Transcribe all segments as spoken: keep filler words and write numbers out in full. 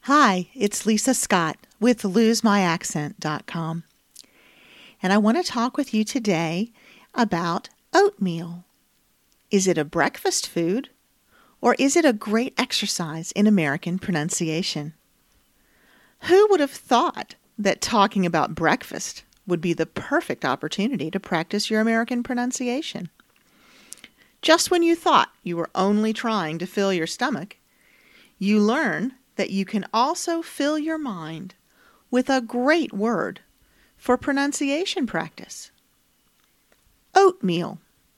Hi, it's Lisa Scott with lose my accent dot com, and I want to talk with you today about oatmeal. Is it a breakfast food, or is it a great exercise in American pronunciation? Who would have thought that talking about breakfast would be the perfect opportunity to practice your American pronunciation? Just when you thought you were only trying to fill your stomach, you learn that you can also fill your mind with a great word for pronunciation practice. Oatmeal.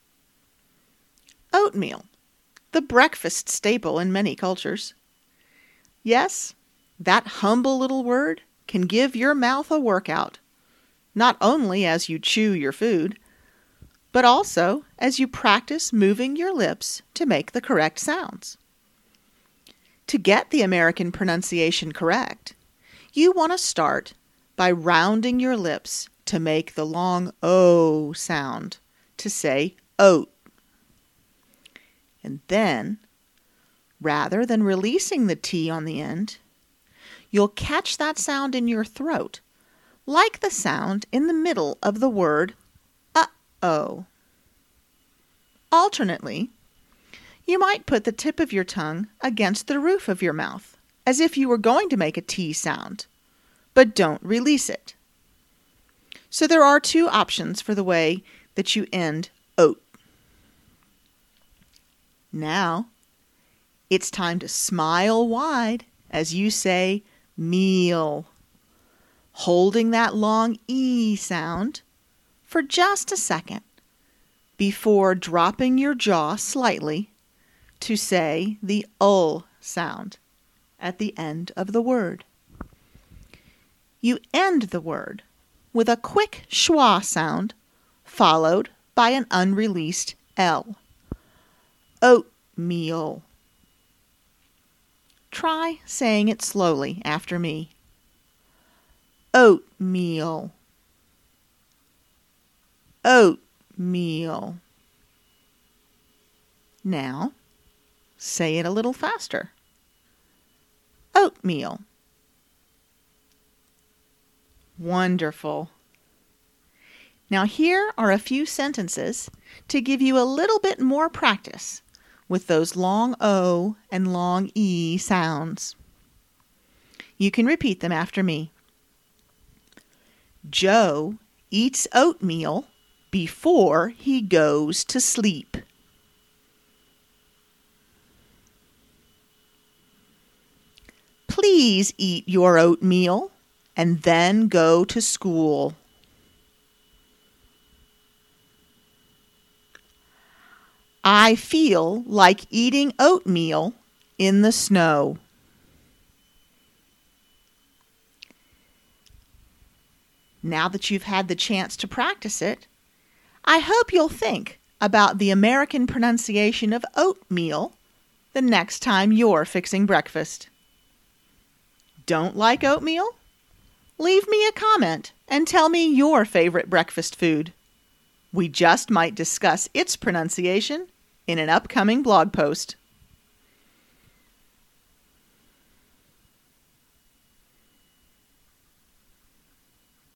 Oatmeal, the breakfast staple in many cultures. Yes, that humble little word can give your mouth a workout, not only as you chew your food, but also as you practice moving your lips to make the correct sounds. To get the American pronunciation correct, you want to start by rounding your lips to make the long O sound to say oat. And then, rather than releasing the T on the end, you'll catch that sound in your throat, like the sound in the middle of the word uh-oh. Alternately, you might put the tip of your tongue against the roof of your mouth, as if you were going to make a T sound, but don't release it. So there are two options for the way that you end oat. Now, it's time to smile wide as you say meal, holding that long E sound for just a second before dropping your jaw slightly to say the ul sound at the end of the word. You end the word with a quick schwa sound followed by an unreleased L. Oatmeal. Try saying it slowly after me. Oatmeal. Oatmeal. Now, say it a little faster. Oatmeal. Wonderful. Now here are a few sentences to give you a little bit more practice with those long O and long E sounds. You can repeat them after me. Joe eats oatmeal before he goes to sleep. Please eat your oatmeal and then go to school. I feel like eating oatmeal in the snow. Now that you've had the chance to practice it, I hope you'll think about the American pronunciation of oatmeal the next time you're fixing breakfast. Don't like oatmeal? Leave me a comment and tell me your favorite breakfast food. We just might discuss its pronunciation in an upcoming blog post.